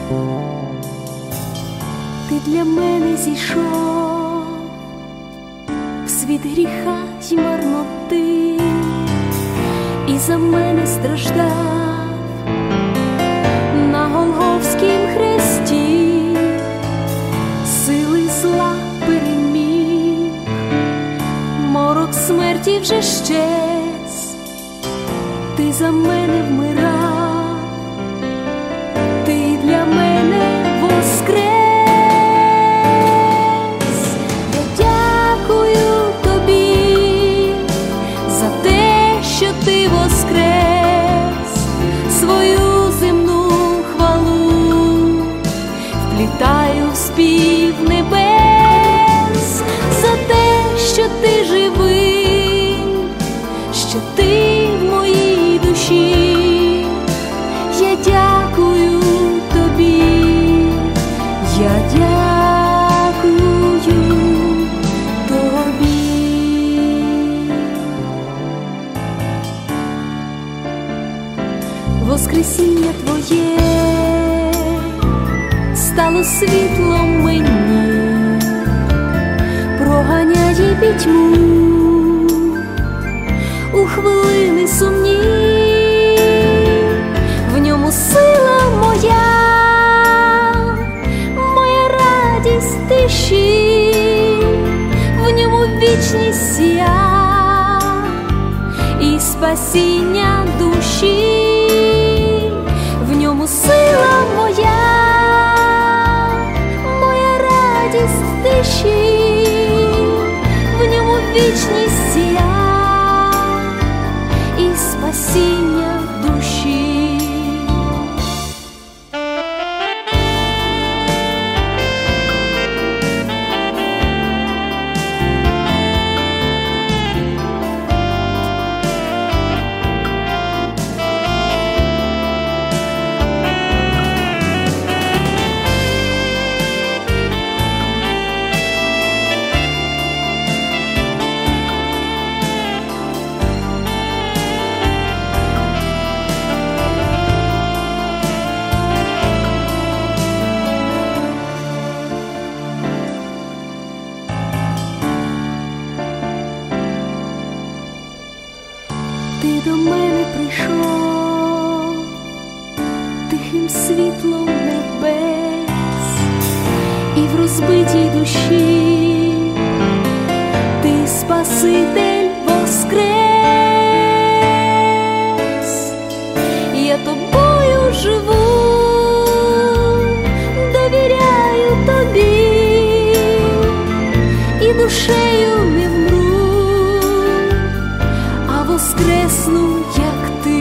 Ти для мене зійшов в світ гріха й марноти, і за мене страждав на Голгофськім хресті, сили зла переміг, морок смерті вже щез, ти за мене вмирав, ти для мене воскрес. Я дякую тобі за те, що ти воскрес, свою земну хвалу вплітаю в спів небес, за те, що ти живий, що ти в моїй душі. Я дякую тобі, я дякую тобі. Воскресіння твоє стало світлом мені, проганяє пітьму у хвилини сумні. В ньому сила моя, моя радість тиші, в ньому вічність сія і спасіння душі. В ньому сила моя, моя радість тиші, в ньому вічність сія і спасіння душі. Ти до мене прийшов тихим світлом небес, і в розбитій душі ти, Спаситель, воскрес. Я тобою живу, довіряю тобі, і душею не вмру, а воскресну, як ти.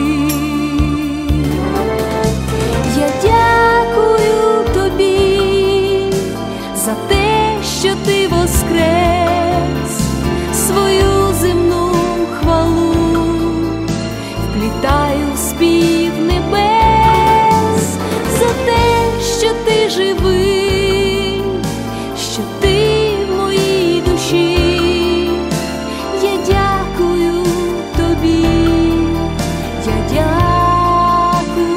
Я дякую тобі за те, що ти воскрес, свою земну хвалу вплітаю в спів небес, за те, що ти живий, що ти в моїй душі. Я дякую тобі, я дякую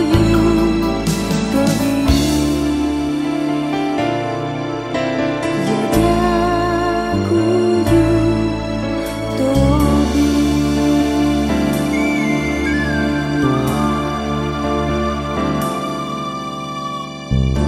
тобі, я дякую тобі.